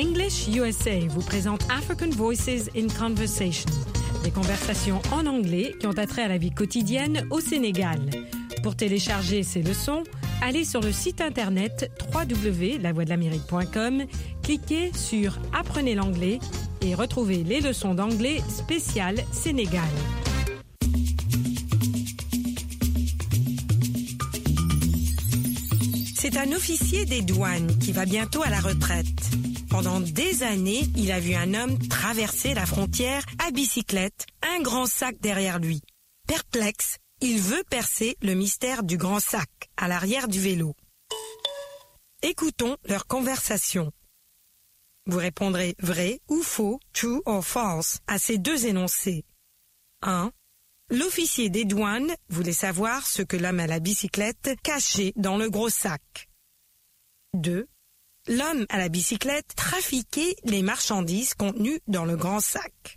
English USA vous présente African Voices in Conversation, des conversations en anglais qui ont attrait à la vie quotidienne au Sénégal. Pour télécharger ces leçons, allez sur le site internet www.lavoixdelamérique.com, cliquez sur « Apprenez l'anglais » et retrouvez les leçons d'anglais spéciales Sénégal. C'est un officier des douanes qui va bientôt à la retraite. Pendant des années, il a vu un homme traverser la frontière à bicyclette, un grand sac derrière lui. Perplexe, il veut percer le mystère du grand sac à l'arrière du vélo. Écoutons leur conversation. Vous répondrez vrai ou faux, true or false, à ces deux énoncés. 1. L'officier des douanes voulait savoir ce que l'homme à la bicyclette cachait dans le gros sac. 2. L'homme à la bicyclette trafiquait les marchandises contenues dans le grand sac.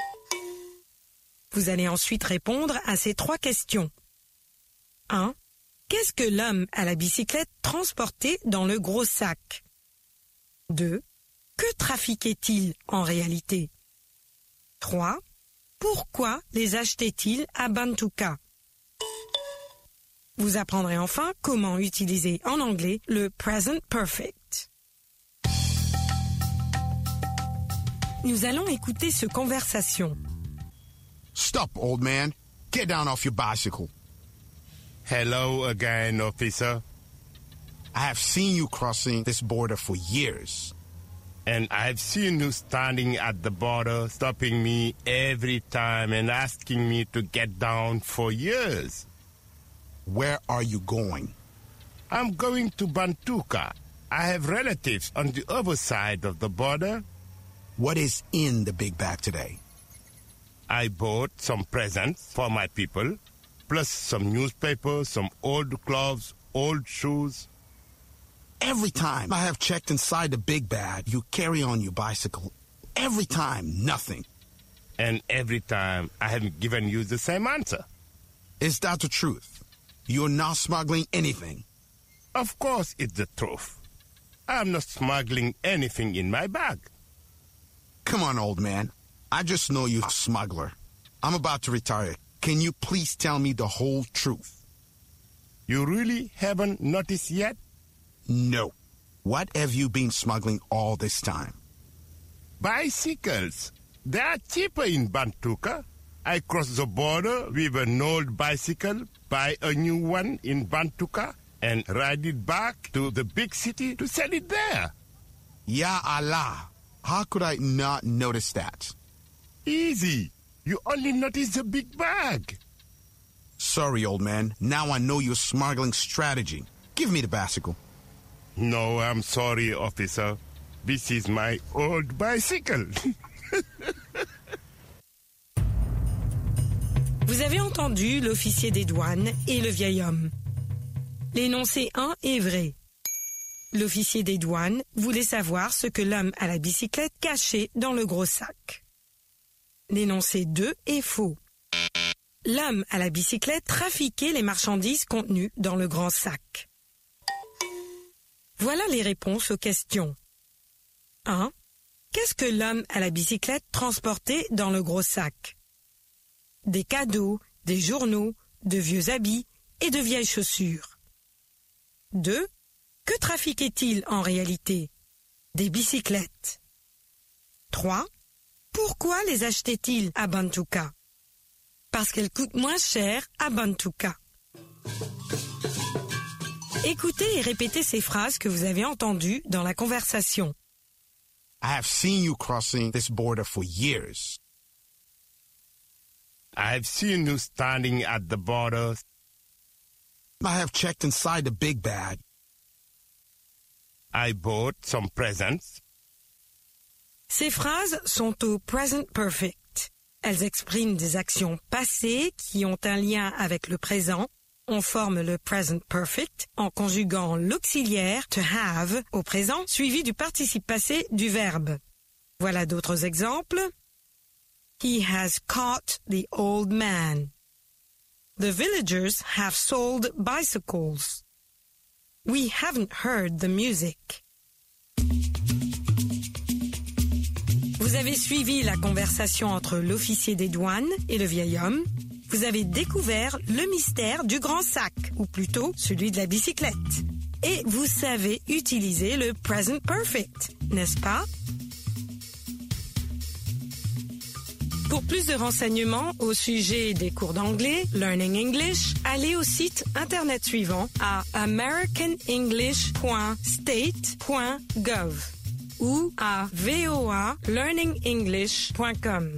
Vous allez ensuite répondre à ces trois questions. 1. Qu'est-ce que l'homme à la bicyclette transportait dans le gros sac? 2. Que trafiquait-il en réalité? 3. Pourquoi les achetait-il à Bantuka? Vous apprendrez enfin comment utiliser en anglais le present perfect. Nous allons écouter ce conversation. Stop, old man. Get down off your bicycle. Hello again, officer. I have seen you crossing this border for years. And I've seen you standing at the border, stopping me every time and asking me to get down for years. Where are you going? I'm going to Bantuka. I have relatives on the other side of the border. What is in the big bag today? I bought some presents for my people, plus some newspapers, some old clothes, old shoes. Every time I have checked inside the big bag, you carry on your bicycle. Every time, nothing. And every time I have given you the same answer. Is that the truth? You're not smuggling anything? Of course it's the truth. I'm not smuggling anything in my bag. Come on, old man. I just know you're a smuggler. I'm about to retire. Can you please tell me the whole truth? You really haven't noticed yet? No. What have you been smuggling all this time? Bicycles. They are cheaper in Bantuka. I cross the border with an old bicycle, buy a new one in Bantuka, and ride it back to the big city to sell it there. Ya Allah. How could I not notice that? Easy. You only notice the big bag. Sorry, old man. Now I know your smuggling strategy. Give me the bicycle. No, I'm sorry, officer. This is my old bicycle. Vous avez entendu l'officier des douanes et le vieil homme. L'énoncé 1 est vrai. L'officier des douanes voulait savoir ce que l'homme à la bicyclette cachait dans le gros sac. L'énoncé 2 est faux. L'homme à la bicyclette trafiquait les marchandises contenues dans le grand sac. Voilà les réponses aux questions. 1. Qu'est-ce que l'homme à la bicyclette transportait dans le gros sac? Des cadeaux, des journaux, de vieux habits et de vieilles chaussures. 2. Que trafiquait-il en réalité? Des bicyclettes. 3. Pourquoi les achetait-il à Bantuka? Parce qu'elles coûtent moins cher à Bantuka. Écoutez et répétez ces phrases que vous avez entendues dans la conversation. I have seen you crossing this border for years. I've seen you standing at the border. I have checked inside the big bag. I bought some presents. Ces phrases sont au present perfect. Elles expriment des actions passées qui ont un lien avec le présent. On forme le present perfect en conjuguant l'auxiliaire to have au présent suivi du participe passé du verbe. Voilà d'autres exemples. He has caught the old man. The villagers have sold bicycles. We haven't heard the music. Vous avez suivi la conversation entre l'officier des douanes et le vieil homme. Vous avez découvert le mystère du grand sac, ou plutôt celui de la bicyclette. Et vous savez utiliser le present perfect, n'est-ce pas? Pour plus de renseignements au sujet des cours d'anglais, Learning English, allez au site internet suivant à americanenglish.state.gov ou à voalearningenglish.com.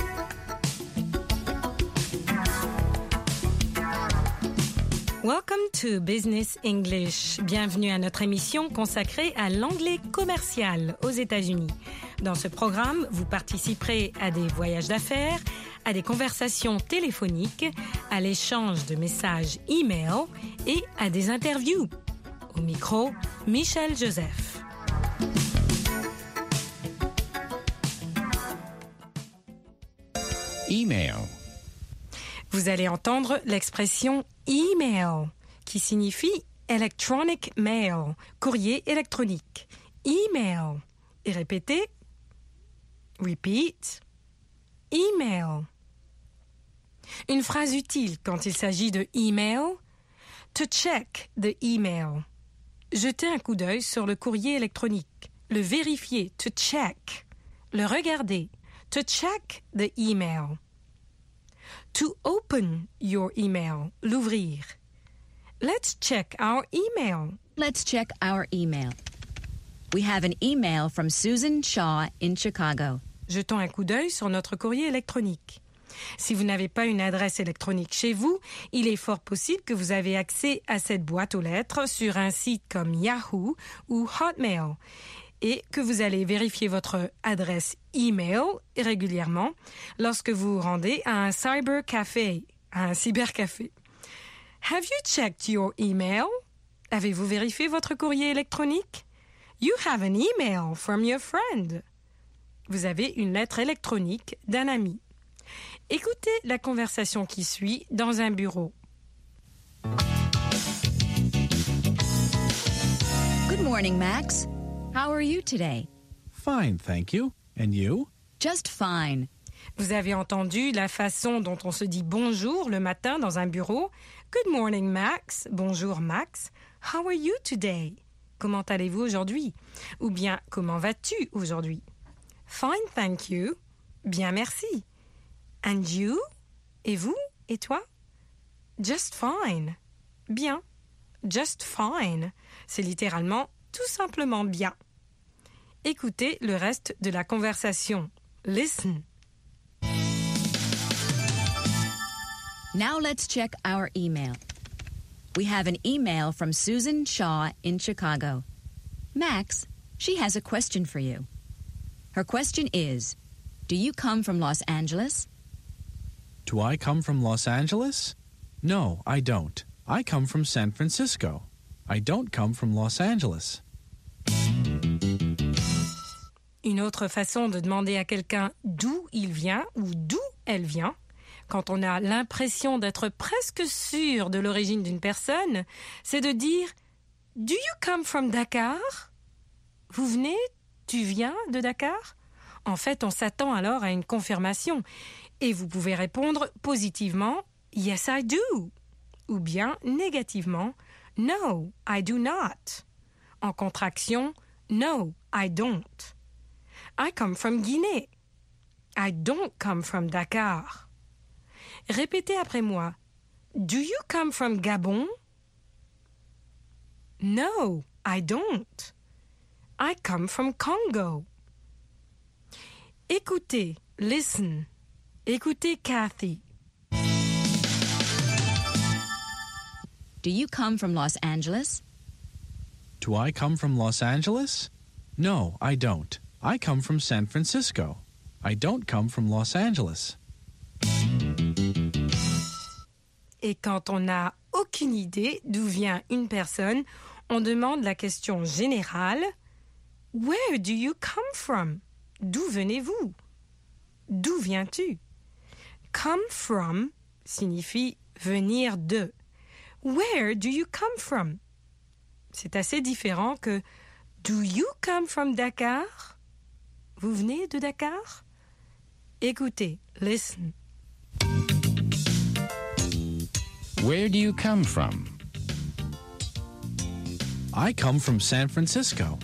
Welcome to Business English. Bienvenue à notre émission consacrée à l'anglais commercial aux États-Unis. Dans ce programme, vous participerez à des voyages d'affaires, à des conversations téléphoniques, à l'échange de messages e-mail et à des interviews. Au micro, Michel Joseph. Email. Vous allez entendre l'expression email, qui signifie electronic mail, courrier électronique. Email. Et répétez. Repeat. Email. Une phrase utile quand il s'agit de email. To check the email. Jeter un coup d'œil sur le courrier électronique. Le vérifier. To check. Le regarder. To check the email. To open your email, l'ouvrir. Let's check our email. Let's check our email. We have an email from Susan Shaw in Chicago. Jetons un coup d'œil sur notre courrier électronique. Si vous n'avez pas une adresse électronique chez vous, il est fort possible que vous avez accès à cette boîte aux lettres sur un site comme Yahoo ou Hotmail et que vous allez vérifier votre adresse email régulièrement lorsque vous vous rendez à un cybercafé, à un cybercafé. Have you checked your email? Avez-vous vérifié votre courrier électronique? You have an email from your friend. Vous avez une lettre électronique d'un ami. Écoutez la conversation qui suit dans un bureau. Good morning, Max. How are you today? Fine, thank you. And you? Just fine. Vous avez entendu la façon dont on se dit bonjour le matin dans un bureau. Good morning, Max. Bonjour, Max. How are you today? Comment allez-vous aujourd'hui? Ou bien, comment vas-tu aujourd'hui? Fine, thank you. Bien, merci. And you? Et vous? Et toi? Just fine. Bien. Just fine. C'est littéralement tout simplement bien. Écoutez le reste de la conversation. Listen. Now let's check our email. We have an email from Susan Shaw in Chicago. Max, she has a question for you. Her question is, do you come from Los Angeles? Do I come from Los Angeles? No, I don't. I come from San Francisco. I don't come from Los Angeles. Une autre façon de demander à quelqu'un d'où il vient ou d'où elle vient, quand on a l'impression d'être presque sûr de l'origine d'une personne, c'est de dire « Do you come from Dakar ?» Vous venez, tu viens de Dakar? En fait, on s'attend alors à une confirmation et vous pouvez répondre positivement « Yes, I do » ou bien négativement « No, I do not ». En contraction « No, I don't ». I come from Guinée. I don't come from Dakar. Répétez après moi. Do you come from Gabon? No, I don't. I come from Congo. Écoutez, listen. Écoutez Kathy. Do you come from Los Angeles? Do I come from Los Angeles? No, I don't. I come from San Francisco. I don't come from Los Angeles. Et quand on n'a aucune idée d'où vient une personne, on demande la question générale « Where do you come from ?» D'où venez-vous? D'où viens-tu? Come from signifie venir de. Where do you come from? C'est assez différent que Do you come from Dakar? vous venez de Dakar? Écoutez, listen. Where do you come from? I come from San Francisco.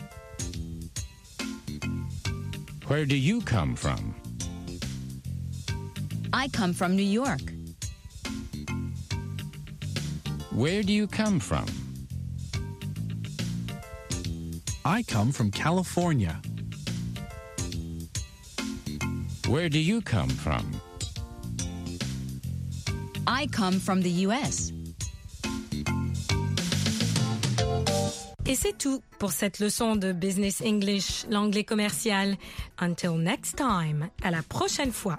Where do you come from? I come from New York. Where do you come from? I come from California. Where do you come from? I come from the U.S. Et c'est tout pour cette leçon de Business English, l'anglais commercial. Until next time, à la prochaine fois.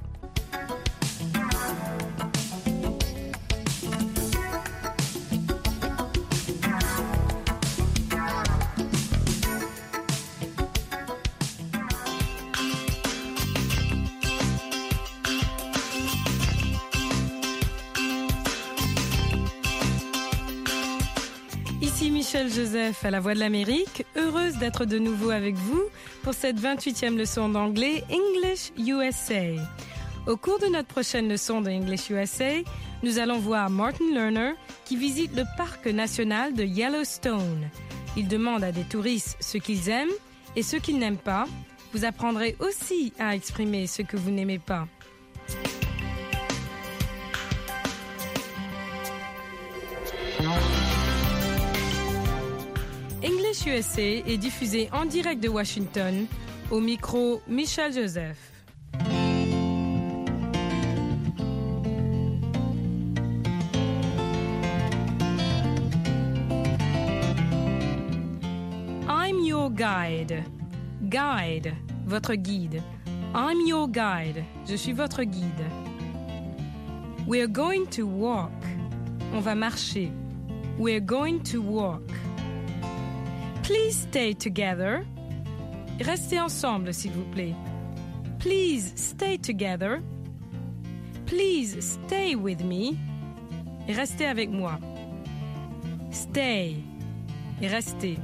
Ici Michel Joseph à la Voix de l'Amérique, heureuse d'être de nouveau avec vous pour cette 28e leçon d'anglais English USA. Au cours de notre prochaine leçon de English USA, nous allons voir Martin Lerner qui visite le parc national de Yellowstone. Il demande à des touristes ce qu'ils aiment et ce qu'ils n'aiment pas. Vous apprendrez aussi à exprimer ce que vous n'aimez pas. English USA est diffusé en direct de Washington, au micro Michel Joseph. I'm your guide. Guide, votre guide. I'm your guide. Je suis votre guide. We're going to walk. On va marcher. We're going to walk. Please stay together. Restez ensemble, s'il vous plaît. Please stay together. Please stay with me. Et restez avec moi. Stay. Et restez.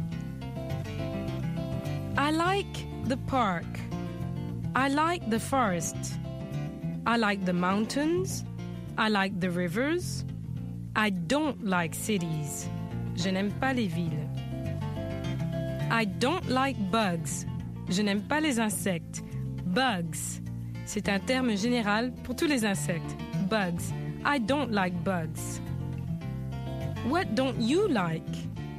I like the park. I like the forest. I like the mountains. I like the rivers. I don't like cities. Je n'aime pas les villes. I don't like bugs. Je n'aime pas les insectes. Bugs. C'est un terme général pour tous les insectes. Bugs. I don't like bugs. What don't you like?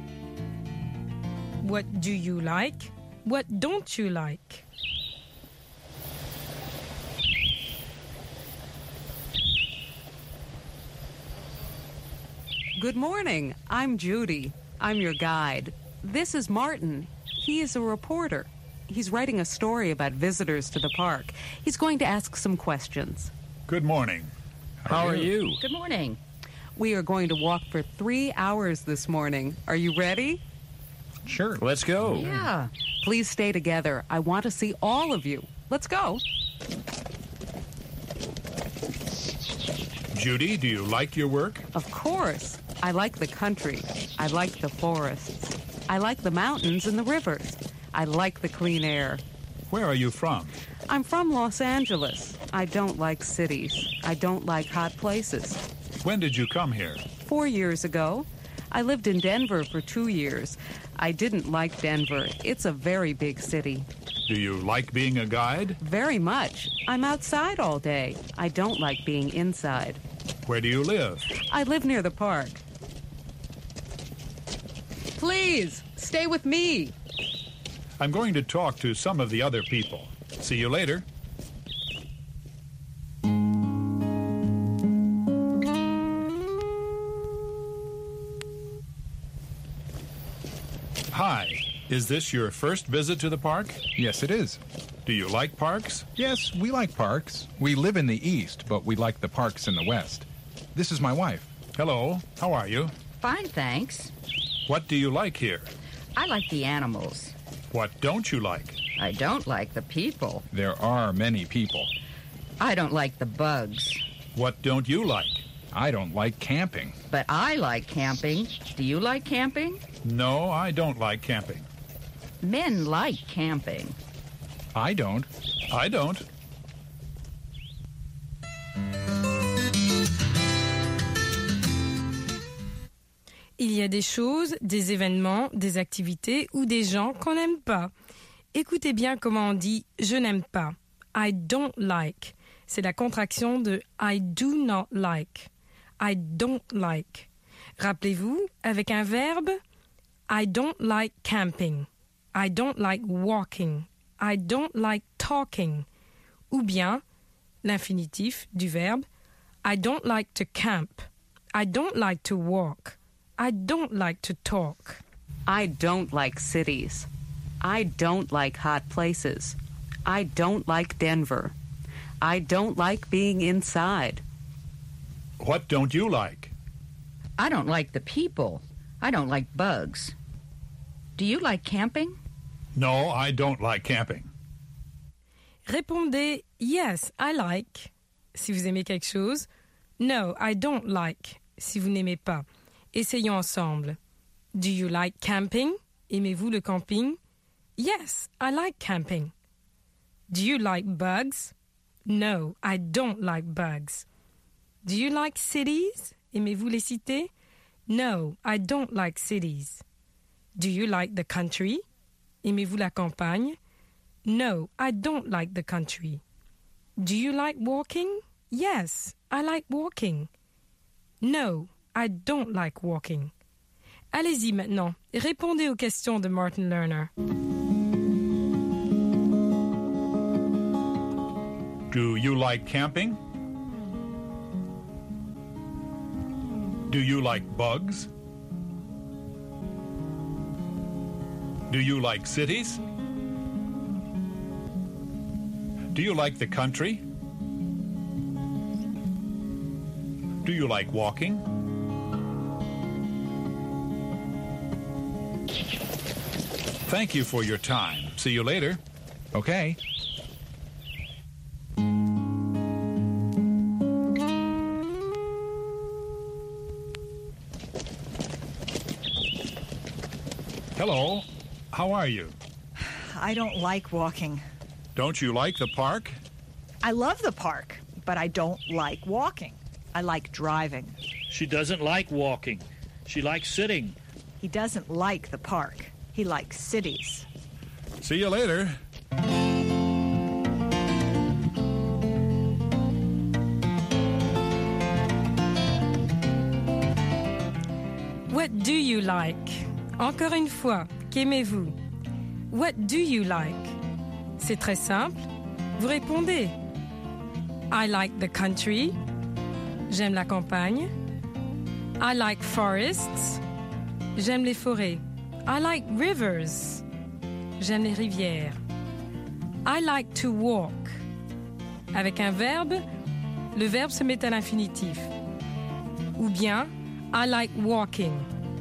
What do you like? What don't you like? Good morning. I'm Judy. I'm your guide. This is Martin. He is a reporter. He's writing a story about visitors to the park. He's going to ask some questions. Good morning. How are you? Good morning. We are going to walk for 3 hours this morning. Are you ready? Sure. Let's go. Yeah. Please stay together. I want to see all of you. Let's go. Judy, do you like your work? Of course. I like the country. I like the forests. I like the mountains and the rivers. I like the clean air. Where are you from? I'm from Los Angeles. I don't like cities. I don't like hot places. When did you come here? 4 years ago. I lived in Denver for 2 years. I didn't like Denver. It's a very big city. Do you like being a guide? Very much. I'm outside all day. I don't like being inside. Where do you live? I live near the park. Please, stay with me. I'm going to talk to some of the other people. See you later. Hi. Is this your first visit to the park? Yes, it is. Do you like parks? Yes, we like parks. We live in the east, but we like the parks in the west. This is my wife. Hello. How are you? Fine, thanks. What do you like here? I like the animals. What don't you like? I don't like the people. There are many people. I don't like the bugs. What don't you like? I don't like camping. But I like camping. Do you like camping? No, I don't like camping. Men like camping. I don't. I don't. Il y a des choses, des événements, des activités ou des gens qu'on n'aime pas. Écoutez bien comment on dit « je n'aime pas ». I don't like. C'est la contraction de I do not like. I don't like. Rappelez-vous, avec un verbe, I don't like camping. I don't like walking. I don't like talking. Ou bien, l'infinitif du verbe, I don't like to camp. I don't like to walk. I don't like to talk. I don't like cities. I don't like hot places. I don't like Denver. I don't like being inside. What don't you like? I don't like the people. I don't like bugs. Do you like camping? No, I don't like camping. Répondez yes, I like si vous aimez quelque chose. No, I don't like si vous n'aimez pas. Essayons ensemble. Do you like camping? Aimez-vous le camping? Yes, I like camping. Do you like bugs? No, I don't like bugs. Do you like cities? Aimez-vous les cités? No, I don't like cities. Do you like the country? Aimez-vous la campagne? No, I don't like the country. Do you like walking? Yes, I like walking. No, I don't like walking. Allez-y maintenant, répondez aux questions de Martin Lerner. Do you like camping? Do you like bugs? Do you like cities? Do you like the country? Do you like walking? Thank you for your time. See you later. Okay. Hello. How are you? I don't like walking. Don't you like the park? I love the park, but I don't like walking. I like driving. She doesn't like walking. She likes sitting. He doesn't like the park. He likes cities. See you later. What do you like? Encore une fois, qu'aimez-vous? What do you like? C'est très simple. Vous répondez. I like the country. J'aime la campagne. I like forests. J'aime les forêts. I like rivers. J'aime les rivières. I like to walk. Avec un verbe, le verbe se met à l'infinitif. Ou bien, I like walking.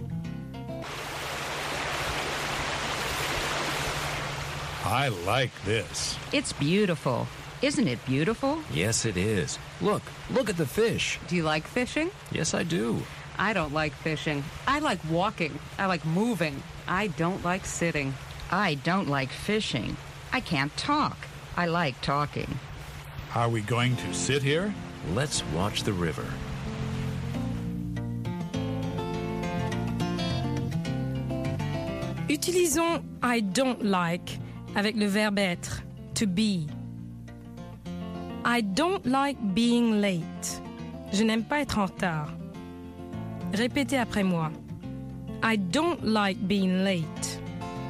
I like this. It's beautiful. Isn't it beautiful? Yes, it is. Look at the fish. Do you like fishing? Yes, I do. I don't like fishing. I like walking. I like moving. I don't like sitting. I don't like fishing. I can't talk. I like talking. Are we going to sit here? Let's watch the river. Utilisons I don't like avec le verbe être, to be. I don't like being late. Je n'aime pas être en retard. Répétez après moi. I don't like being late.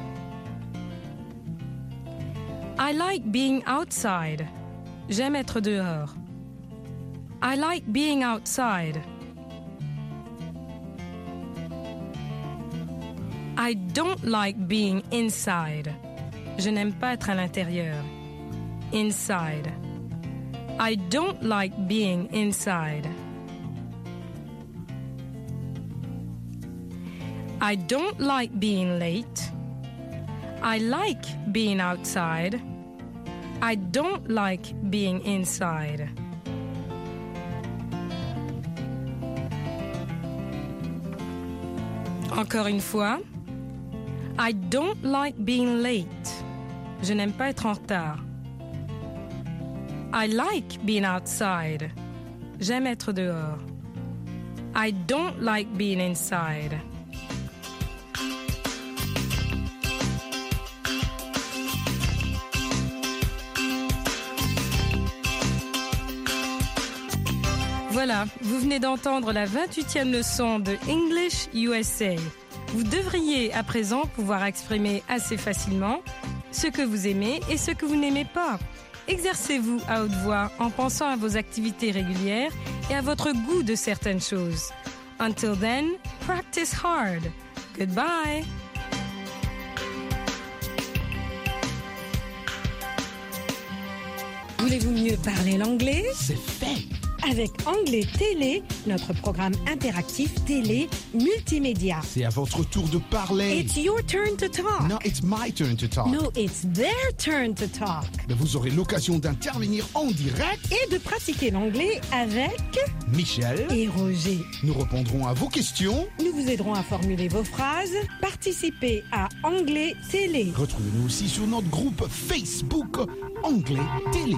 I like being outside. J'aime être dehors. I like being outside. I don't like being inside. Je n'aime pas être à l'intérieur. Inside. I don't like being inside. I don't like being late. I like being outside. I don't like being inside. Encore une fois. I don't like being late. Je n'aime pas être en retard. I like being outside. J'aime être dehors. I don't like being inside. Voilà, vous venez d'entendre la 28e leçon de English USA. Vous devriez à présent pouvoir exprimer assez facilement ce que vous aimez et ce que vous n'aimez pas. Exercez-vous à haute voix en pensant à vos activités régulières et à votre goût de certaines choses. Until then, practice hard. Goodbye. Voulez-vous mieux parler l'anglais? C'est fait! Avec Anglais Télé, notre programme interactif télé multimédia. C'est à votre tour de parler. It's your turn to talk. No, it's my turn to talk. No, it's their turn to talk. Mais vous aurez l'occasion d'intervenir en direct et de pratiquer l'anglais avec Michel et Roger. Nous répondrons à vos questions. Nous vous aiderons à formuler vos phrases. Participez à Anglais Télé. Retrouvez-nous aussi sur notre groupe Facebook Anglais Télé.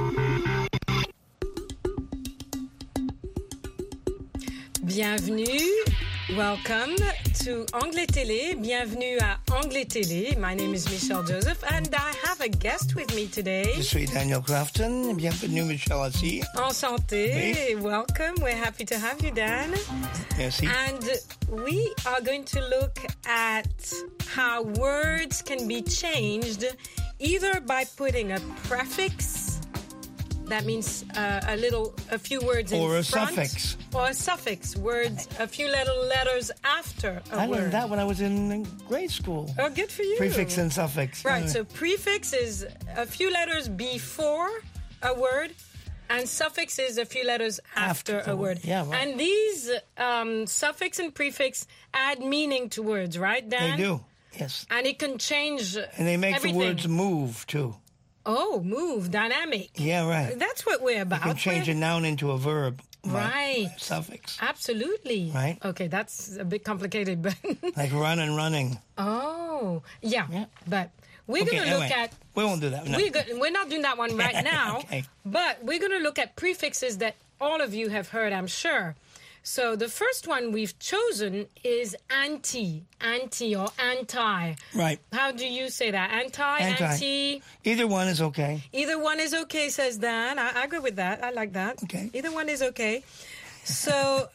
Bienvenue, welcome to Anglais Télé. Bienvenue à Anglais Télé. My name is Michelle Joseph and I have a guest with me today. Je suis Daniel Crafton. Bienvenue, Michelle, aussi. Enchanté. Oui. Welcome. We're happy to have you, Dan. Merci. And we are going to look at how words can be changed either by putting a prefix. That means a few words in front. Or a suffix. Or a suffix, words, a few little letters after a word. I learned that when I was in grade school. Oh, good for you. Prefix and suffix. Right, so prefix is a few letters before a word, and suffix is a few letters after a word. Yeah, right. And these suffix and prefix add meaning to words, right, Dan? They do, yes. And it can change And they make everything. the words move, too. Oh, move, dynamic. Yeah, right. That's what we're about. You can change a noun into a verb. Right. Suffix. Absolutely. Right. Okay, that's a bit complicated, but... Like run and running. Oh, yeah. But we're going to look at... We won't do that. No. We're not doing that one right now. Okay. But we're going to look at prefixes that all of you have heard, I'm sure. So the first one we've chosen is anti or anti. Right. How do you say that? Anti? Either one is okay. Either one is okay, says Dan. I agree with that. I like that. Okay. Either one is okay. So,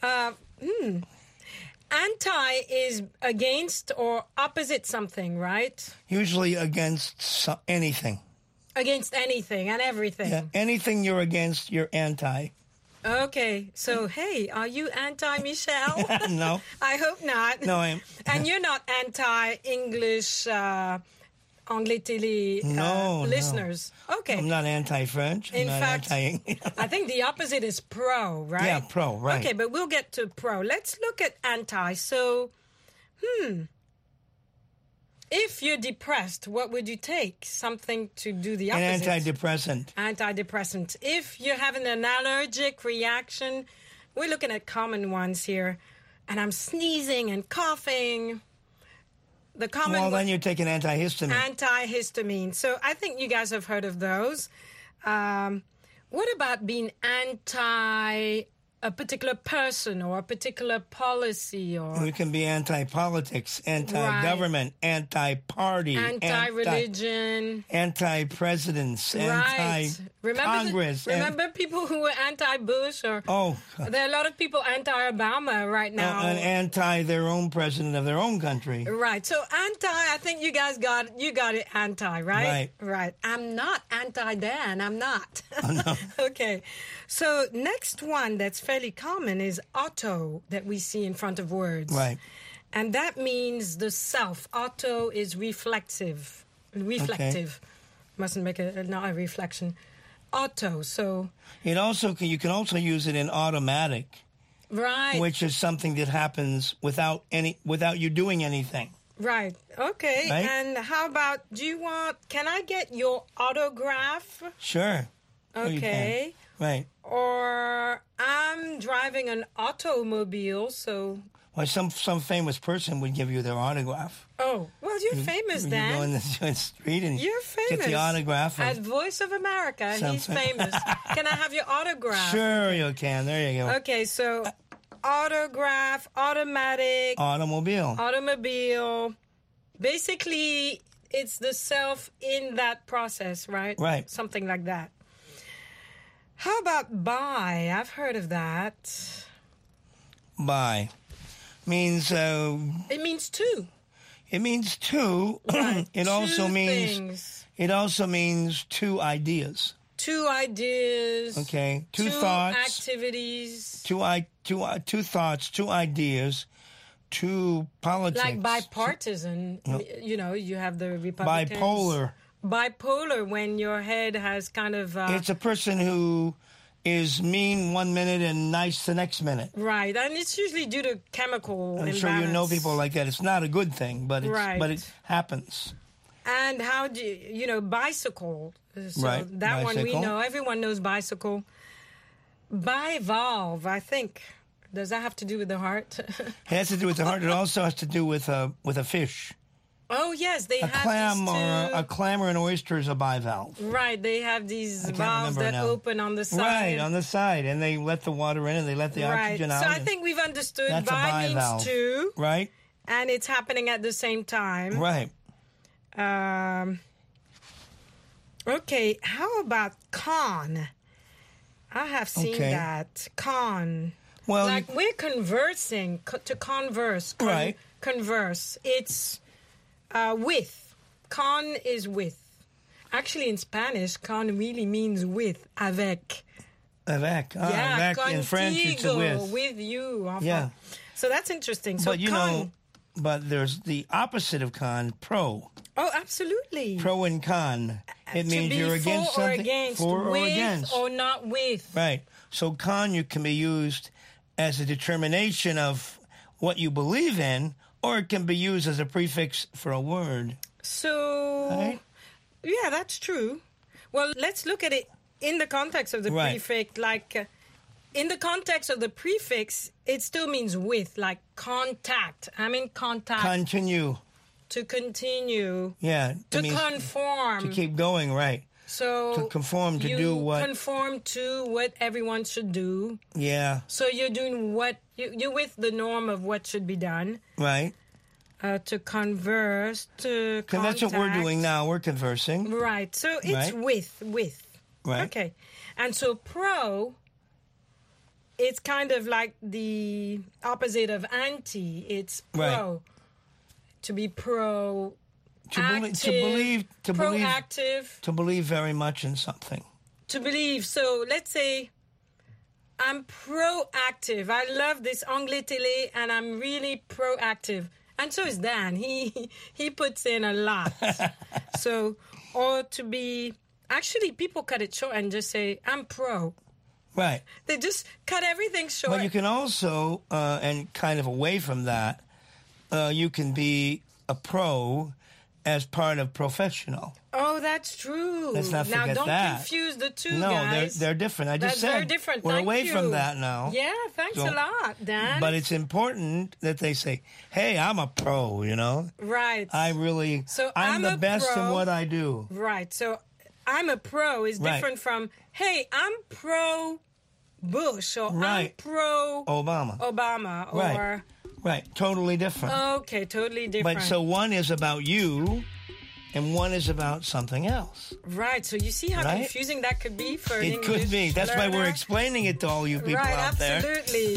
anti is against or opposite something, right? Usually against anything. Against anything and everything. Yeah, anything you're against, you're anti. Okay, so hey, are you anti-Michelle? No. I hope not. No, I am. And you're not anti-English Anglais Télé listeners? No. Okay. I'm not anti-French. In I'm not fact, anti- I think the opposite is pro, right? Yeah, pro, right. Okay, but we'll get to pro. Let's look at anti. So, if you're depressed, what would you take? Something to do the opposite. An antidepressant. Antidepressant. If you're having an allergic reaction, we're looking at common ones here. And I'm sneezing and coughing. The common Well, then you take an antihistamine. Antihistamine. So I think you guys have heard of those. What about being anti a particular person or a particular policy? Or We can be anti-politics, anti-government, anti-party, anti-religion, anti-presidents, right. anti-Congress. Remember people who were anti-Bush? Or there are a lot of people anti-Obama right now. And anti their own president of their own country. Right. So anti, I think you guys got it anti, right? Right. Right. I'm not anti-Dan. I'm not. Oh, no. Okay. So next one that's fairly common is auto that we see in front of words. Right. And that means the self. Auto is reflective. Reflective. Okay. Mustn't make not a reflection. Auto. So You can also use it in automatic. Right. Which is something that happens without you doing anything. Right. Okay. Right? And how about, can I get your autograph? Sure. Okay. Oh, you can. Right. Or I'm driving an automobile, so... Well, some famous person would give you their autograph. Oh, well, you're famous, You Dan. go in the street and You're famous. get the autograph. As Voice of America, he's famous. Can I have your autograph? Sure, you can. There you go. Okay, so autograph, automatic. Automobile. Basically, it's the self in that process, right? Right. Something like that. How about buy? I've heard of that. Buy means it means two. It means two. Right. It also Two means things. it also means two ideas. Two ideas. Okay. Two thoughts. activities. Two thoughts. Two ideas. Two politics. Like bipartisan. You know, you have the Republicans. Bipolar when your head has kind of... it's a person who is mean 1 minute and nice the next minute. Right, and it's usually due to chemical I'm imbalance. sure you know people like that. It's not a good thing, but it happens. And how do you know, bicycle. So right, that bicycle. one we know. Everyone knows bicycle. Bivalve, I think. Does that have to do with the heart? It has to do with the heart. It also has to do with a fish. Oh, yes, they a have clam these two... a clam or an oyster is a bivalve. Right, they have these valves that open on the side. Right, on the side, and they let the water in and they let the oxygen out. So I think we've understood that's bi a bivalve. means two. Right. And it's happening at the same time. Right. Okay, how about con? I have seen that. Con. Well, like we're conversing, to converse. Right. Converse. It's with. Con is with. Actually, in Spanish, con really means with. Avec. Avec. Yeah, avec. In French, it's a with. With you. Enfin. Yeah. So that's interesting. So but you know, but there's the opposite of con, pro. Oh, absolutely. Pro and con. It means you're against for or something. Against, for with or against. Or not with. Right. So con you can be used as a determination of what you believe in, or it can be used as a prefix for a word. So, right? Yeah, that's true. Well, let's look at it in the context of the prefix. Like, in the context of the prefix, it still means with, like contact. I'm in contact. Continue. To continue. Yeah. To conform. To keep going, right. So to conform, to do what? Conform to what everyone should do. Yeah. So you're doing what, you're with the norm of what should be done. Right. To converse, to contact. That's what we're doing now. We're conversing. Right. So it's with. Right. Okay. And so pro, it's kind of like the opposite of anti. It's pro. Right. To be pro. Proactive. To believe very much in something. To believe. So let's say I'm proactive. I love this Anglais Télé and I'm really proactive. And so is Dan. He puts in a lot. So, or to be, actually people cut it short and just say, I'm pro. Right. They just cut everything short. But you can also, and kind of away from that, you can be a pro as part of professional. Oh, that's true. Let's not forget now, don't that. confuse the two, no, guys. they're different. I just said very different. We're Thank away you. from that now. Yeah, thanks a lot, Dan. But it's important that they say, hey, I'm a pro, you know? Right. I'm the best in what I do. Right. So I'm a pro is different from, hey, I'm pro Bush or I'm pro Obama. Or... Right, totally different. Okay, totally different. But so one is about you, and one is about something else. Right, so you see how confusing that could be for an English It could be. That's why we're learner? explaining it to all you people out there. Right, absolutely.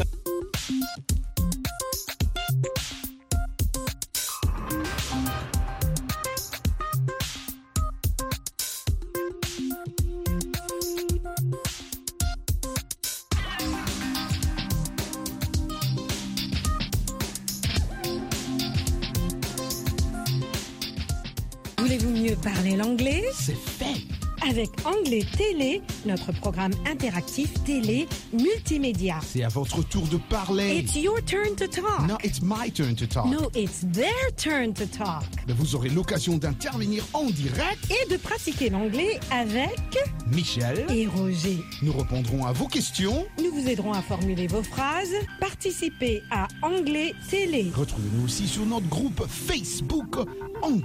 Voulez-vous mieux parler l'anglais? C'est fait. avec Anglais Télé, notre programme interactif télé multimédia. C'est à votre tour de parler. It's your turn to talk. No, it's my turn to talk. No, it's their turn to talk. Mais vous aurez l'occasion d'intervenir en direct et de pratiquer l'anglais avec Michel et Roger. Nous répondrons à vos questions. Nous vous aiderons à formuler vos phrases. Participez à Anglais Télé. Retrouvez-nous aussi sur notre groupe Facebook